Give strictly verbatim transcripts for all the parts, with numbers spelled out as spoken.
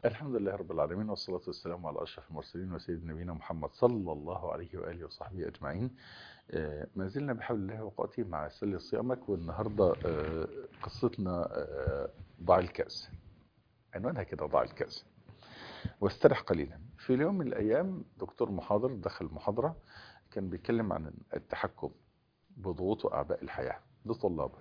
الحمد لله رب العالمين، والصلاة والسلام على أشرف المرسلين وسيد نبينا محمد صلى الله عليه وآله وصحبه أجمعين. آه، ما زلنا بحول الله وقوته مع سل صيامك، والنهاردة آه، قصتنا آه، ضع الكأس. عنوانها كده ضع الكأس واسترح قليلا. في اليوم من الأيام دكتور محاضر دخل محاضرة كان بيتكلم عن التحكم بضغوط وأعباء الحياة لطلابه.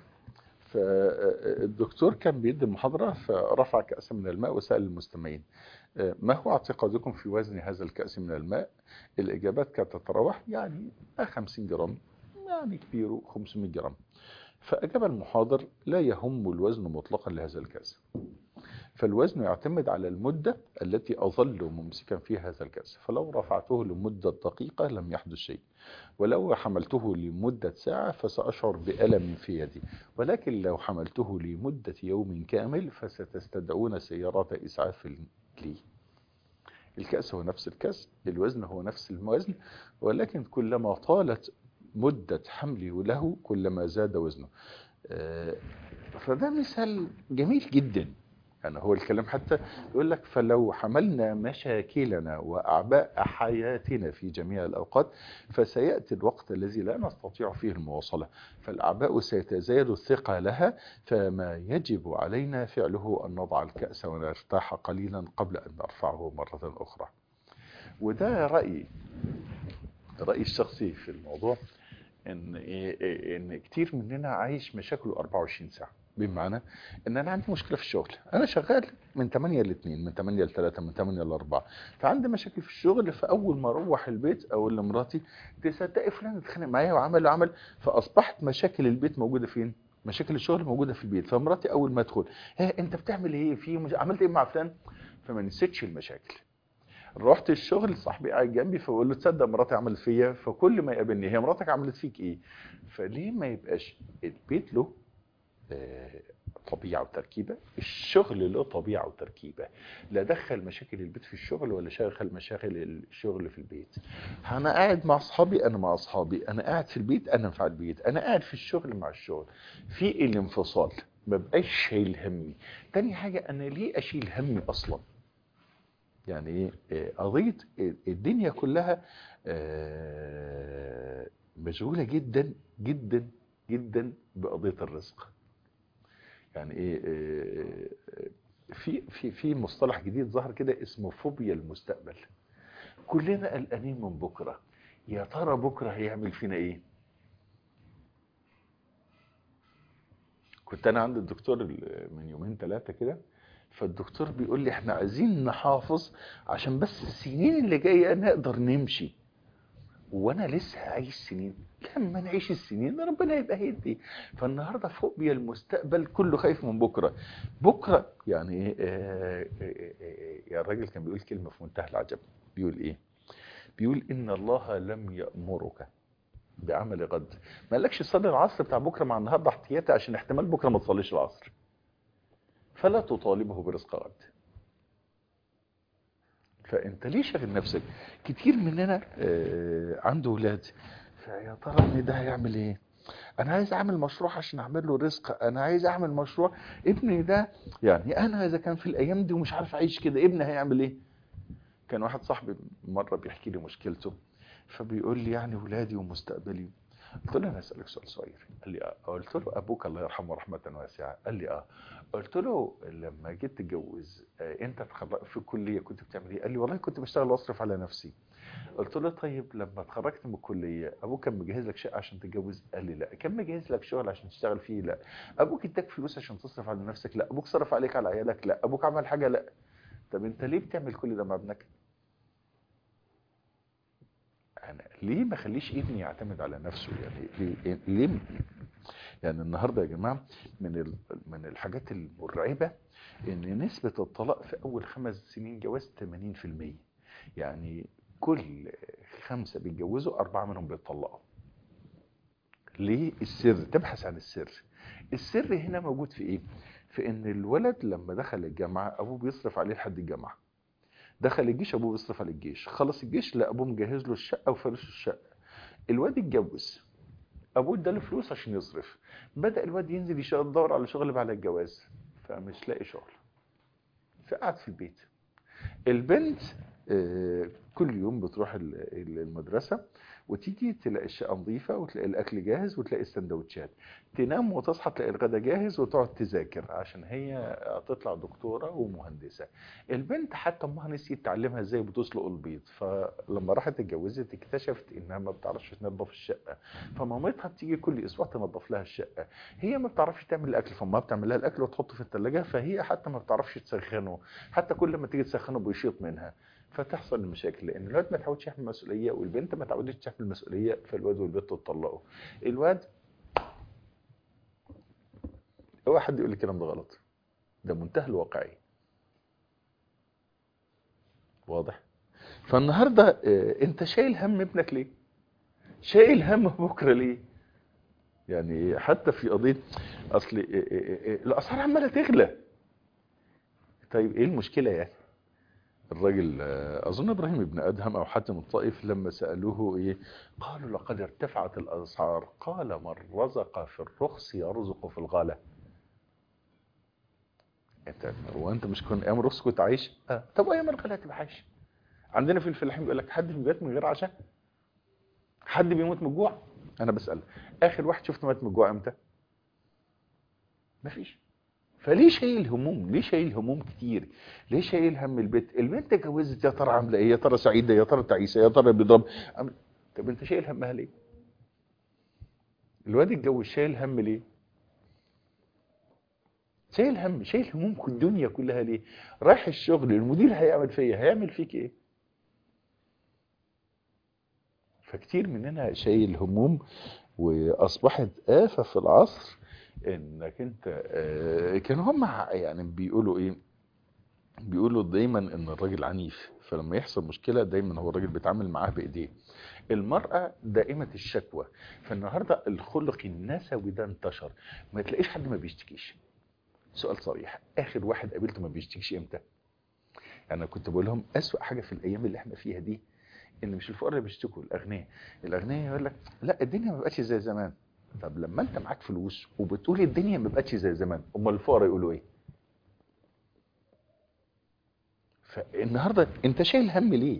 فالدكتور كان بيدي المحاضرة، فرفع كأس من الماء وسأل المستمعين: ما هو اعتقادكم في وزن هذا الكأس من الماء؟ الإجابات كانت تتراوح يعني خمسين جرام، يعني كبيره خمسمائة جرام. فأجاب المحاضر: لا يهم الوزن مطلقا لهذا الكأس، فالوزن يعتمد على المدة التي أظل ممسكا فيها هذا الكأس، فلو رفعته لمدة دقيقة لم يحدث شيء، ولو حملته لمدة ساعة فسأشعر بألم في يدي، ولكن لو حملته لمدة يوم كامل فستستدعون سيارات إسعاف لي. الكأس هو نفس الكأس، الوزن هو نفس الوزن، ولكن كلما طالت مدة حمله له كلما زاد وزنه. فده مثال جميل جدا. يعني هو الكلام حتى يقول لك: فلو حملنا مشاكلنا وأعباء حياتنا في جميع الأوقات فسيأتي الوقت الذي لا نستطيع فيه المواصلة، فالأعباء سيتزايد الثقة لها، فما يجب علينا فعله أن نضع الكأس ونرتاح قليلا قبل أن نرفعه مرة أخرى. وده رأيي رأيي الشخصي في الموضوع، ان ان كتير مننا عايش مشاكله أربعة وعشرين ساعه. بمعنى ان انا عندي مشكله في الشغل، انا شغال من ثمانية ل اثنين، من ثمانية ل ثلاثة، من ثمانية ل أربعة، فعندي مشاكل في الشغل. فاول ما اروح البيت اقول لمراتي: تصدقي فلان اتخانق معايا وعمل وعمل. فاصبحت مشاكل البيت موجوده فين؟ مشاكل الشغل موجوده في البيت. فمراتي اول ما ادخل: ها انت بتعمل ايه في مش... عملت ايه مع فلان؟ فما نسيتش المشاكل. رحت الشغل، صاحبي قاعد جنبي، فبقول له: تصدق مراتي عملت فيا؟ فكل ما يقابلني: هي مراتك عملت فيك ايه؟ فليه ما يبقاش البيت له آه، طبيعه وتركيبه، الشغل له طبيعه وتركيبه؟ لا دخل مشاكل البيت في الشغل ولا شغل مشاكل الشغل في البيت. انا قاعد مع اصحابي انا مع اصحابي، انا قاعد في البيت انا مع البيت، انا قاعد في الشغل مع الشغل. في الانفصال، ما بقاش شايل همي. تاني حاجه: انا ليه اشيل همي اصلا؟ يعني ايه قضيه الدنيا كلها مشغوله جدا جدا جدا بقضيه الرزق. يعني ايه في في في مصطلح جديد ظهر كده اسمه فوبيا المستقبل. كلنا قلقانين من بكره، يا ترى بكره هيعمل فينا ايه؟ كنت انا عند الدكتور من يومين ثلاثه كده، فالدكتور بيقول لي: احنا عايزين نحافظ عشان بس السنين اللي جايه نقدر نمشي. وانا لسه عايش سنين؟ لما نعيش السنين ربنا يبقى هيدي. فالنهارده فوبيا المستقبل، كله خايف من بكره. بكره يعني آه آه آه يا الراجل كان بيقول كلمه في منتهى العجب. بيقول ايه؟ بيقول: ان الله لم يأمرك بعمل غد. ما قالكش صلي العصر بتاع بكره مع النهارده احتياطي عشان احتمال بكره ما تصليش العصر، فلا تطالبه برزق غد. فانت ليه شاغل نفسك؟ كتير مننا آه عنده ولاد، فيا ترى ابني ده هيعمل ايه؟ انا عايز اعمل مشروع عشان اعمل له رزق، انا عايز اعمل مشروع ابني ده. يعني انا اذا كان في الايام دي ومش عارف اعيش كده، ابني هيعمل ايه؟ كان واحد صاحبي مره بيحكي لي مشكلته، فبيقول لي: يعني ولادي ومستقبلي. قلت له: انا اسالك سؤال صغير. قال لي: اه. قلت له: ابوك الله يرحمه رحمه واسعه؟ قال لي: اه. قلت له: لما جيت تتجوز آه انت اتخرجت في الكليه كنت بتعمل ايه؟ قال لي: والله كنت بشتغل واصرف على نفسي. قلت له: طيب لما اتخرجت من الكليه ابوك كان مجهز لك شقه عشان تتجوز؟ قال لي: لا. كان مجهز لك شغل عشان تشتغل فيه؟ لا. ابوك اداك فلوس عشان تصرف على نفسك؟ لا. ابوك صرف عليك على عيالك؟ لا. ابوك عمل حاجه؟ لا. طب انت ليه بتعمل كل ده مع ابنك؟ انا ليه ما خليش ابني يعتمد على نفسه؟ يعني ليه, ليه؟ يعني النهارده يا جماعه من من الحاجات المرعبه ان نسبه الطلاق في اول خمس سنين جواز ثمانين في المية. يعني كل خمسه بيتجوزوا اربعه منهم بيتطلقوا. ليه؟ السر. تبحث عن السر. السر هنا موجود في ايه؟ في ان الولد لما دخل الجامعه ابوه بيصرف عليه لحد الجامعه، دخل الجيش ابوه بيصرف على الجيش، خلص الجيش لا ابوه مجهز له الشقه وفارش الشقه. الواد اتجوز، ابوه اداله فلوس عشان يصرف، بدا الواد ينزل يشتغل يدور على شغل بعد الجواز، فمش لاقي شغل، فقعد في البيت. البنت آه، كل يوم بتروح ال- ال- المدرسة، وتيجي تلاقي الشقة نظيفة، وتلاقي الأكل جاهز، وتلاقي السندوتشات. تنام وتصحى تلاقي الغدا جاهز، وتقعد تذاكر عشان هي تطلع دكتورة ومهندسة. البنت حتى امها نسيت تعلمها ازاي بتسلق البيض، فلما راحت اتجوزت اكتشفت انها ما بتعرفش تنظف الشقة، فمامتها بتيجي كل اسبوع تنظف لها الشقة. هي ما بتعرفش تعمل الاكل، فامها بتعمل لها الاكل وتحطه في الثلاجة، فهي حتى ما بتعرفش تسخنه، حتى كل ما تيجي تسخنه بيشيط منها. فتحصل المشاكل لان الواد ما تعودش يحمل مسؤوليه، والبنت ما تعودتش تحمل مسؤوليه، فالواد والبنت اتطلقوا. الواد، هو حد يقول لي الكلام ده غلط، ده منتهى الواقعيه. واضح؟ فالنهارده آه، انت شايل هم ابنك ليه؟ شايل هم بكره ليه؟ يعني حتى في قضيه، اصل آه، آه، آه، الاسعار عماله تغلى. طيب ايه المشكله يعني؟ الراجل آه، اظن ابراهيم ابن ادهم او حد من الطائف لما سالوه ايه، قالوا لقد ارتفعت الاسعار، قال من رزق في الرخص يرزق في الغلا. انت هو انت مش كنت ايام الرخص كنت عايش؟ اه طب ايام الغلا هتبقى عايش. عندنا في الفلاحين بيقول لك حد بيبات من غير عشاء؟ حد بيموت من الجوع؟ انا بسال، اخر واحد شفته مات من الجوع امتى؟ مفيش. فليه شايل هموم؟ ليه شايل هموم كتير؟ ليه شايل هم البيت؟ البنت اتجوزت، يا ترى عامله ايه؟ يا ترى سعيده؟ يا ترى تعيسه؟ يا ترى بيضرب؟ عم- طب انت شايل همها ليه؟ الواد اتجوز، شايل هم ليه؟ شايل هم، شايل هموم الدنيا كلها ليه؟ رايح الشغل، المدير هيعمل فيا، هيعمل فيك ايه؟ فكتير مننا شايل هموم، واصبحت آفة في العصر. انك انت آه، كانوا هم يعني بيقولوا ايه، بيقولوا دايما ان الراجل عنيف، فلما يحصل مشكلة دايما هو الراجل بيتعامل معاه بايديه. المرأة دائمة الشكوى. فالنهاردة الخلق النسوي ده انتشر، ما تلاقيش حد ما بيشتكيش. سؤال صريح، اخر واحد قابلته ما بيشتكيش امتى؟ انا كنت بقول لهم اسوأ حاجة في الايام اللي احنا فيها دي، ان مش الفقراء اللي بيشتكوا، الاغنياء. الاغنياء يقول لك لا الدنيا ما بقتش زي زمان. طب لما انت معاك فلوس وبتقول الدنيا ما بقتش زي زمان، امال الفقراء يقولوا ايه؟ فالنهارده انت شايل هم ليه؟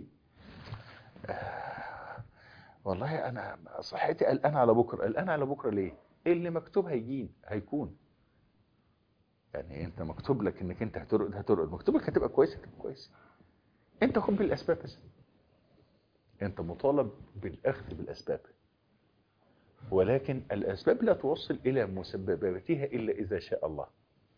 آه والله انا صحتي قلقان على بكره. قلقان على بكره ليه؟ إيه اللي مكتوب هيجين هيكون. يعني انت مكتوب لك انك انت هترقد هترقد، مكتوب لك هتبقى كويس هتبقى كويس. انت خد بالاسباب بس. انت مطالب بالاخذ بالاسباب، ولكن الاسباب لا توصل الى مسبباتها الا اذا شاء الله.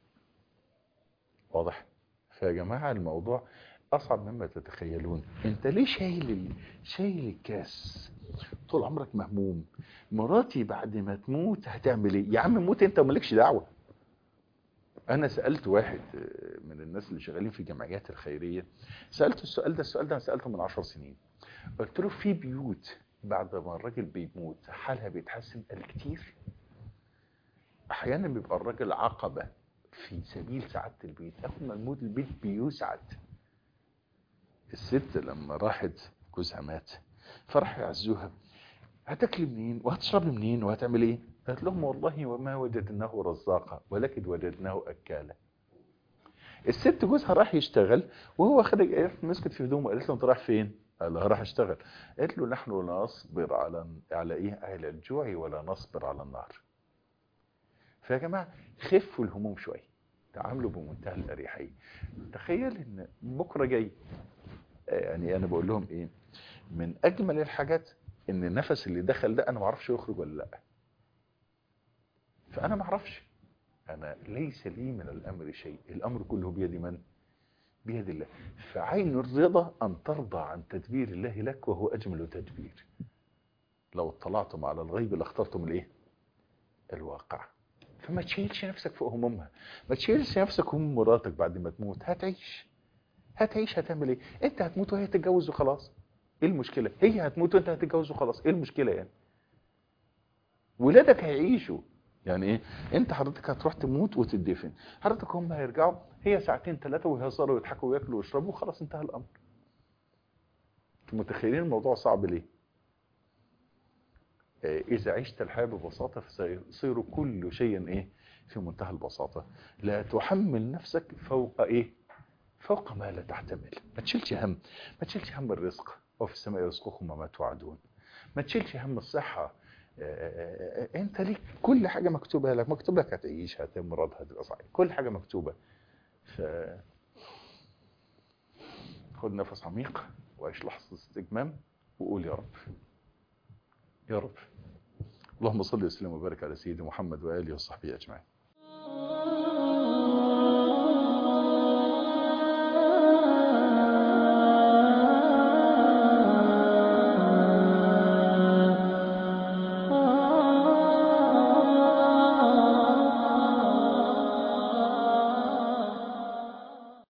واضح؟ فيا جماعه الموضوع اصعب مما تتخيلون. انت ليه شايل ال... شايل الكاس؟ طول عمرك مهموم، مراتي بعد ما تموت هتعمل ايه؟ يا عم موت انت ومالكش دعوه. انا سالت واحد من الناس اللي شغالين في الجمعيات الخيريه، سالته السؤال ده، السؤال ده انا سالته من عشر سنين. قلت له في بيوت بعد ما الراجل بيموت حالها بيتحسن؟ قال كتير. احيانا بيبقى الراجل عقبه في سبيل سعاده البيت، اول ما يموت البيت بيسعد. الست لما راحت جوزها مات، فراح يعزوها، هتاكلي منين وهتشربي منين وهتعمل ايه؟ قالت لهم والله وما وجدناه رزاقا ولكن وجدناه اكالا. الست جوزها راح يشتغل، وهو خرج، قالت مسكت في هدومه، قالت له انت رايح فين؟ قال لها راح اشتغل. قالت له نحن لا نصبر على على ايه؟ على الجوع ولا نصبر على النار. فيا جماعه خفوا الهموم شويه، تعاملوا بمنتهى الاريحيه. تخيل ان بكره جاي، يعني انا بقول لهم ايه، من اجمل الحاجات ان النفس اللي دخل ده انا ما اعرفش يخرج ولا لا. فانا ما اعرفش، انا ليس لي من الامر شيء، الامر كله بيد من؟ بيد الله. فعين الرضا ان ترضى عن تدبير الله لك، وهو اجمل تدبير. لو اطلعتم على الغيب لاخترتم الايه؟ الواقع. فما تشيلش نفسك فوق همومها، ما تشيلش نفسك هموم مراتك بعد ما تموت. هتعيش، هتعيش هتعمل ايه؟ انت هتموت وهي تتجوز وخلاص، ايه المشكله؟ هي هتموت وانت هتتجوز وخلاص، ايه المشكله يعني؟ ولادك هيعيشوا. يعني ايه؟ انت حضرتك هتروح تموت وتدفن، حضرتك هم هيرجعوا، هي ساعتين ثلاثه ويهزروا ويضحكوا وياكلوا ويشربوا وخلاص انتهى الامر. انتوا متخيلين الموضوع صعب ليه؟ آه، اذا عشت الحياه ببساطه فسيصير كل شيء ايه؟ في منتهى البساطه. لا تحمل نفسك فوق ايه؟ فوق ما لا تحتمل. ما تشيلش هم، ما تشيلش هم الرزق، وفي السماء رزقكم وما توعدون. ما تشيلش هم الصحة، انت ليك كل حاجة مكتوبة لك، مكتوب لك هتعيش، هتمرض، هتبقى صحيح، كل حاجة مكتوبة. ف خد نفس عميق وعيش لحظة استجمام وقول يا رب، يا رب. اللهم صل وسلم وبارك على سيدنا محمد وآله وصحبه أجمعين.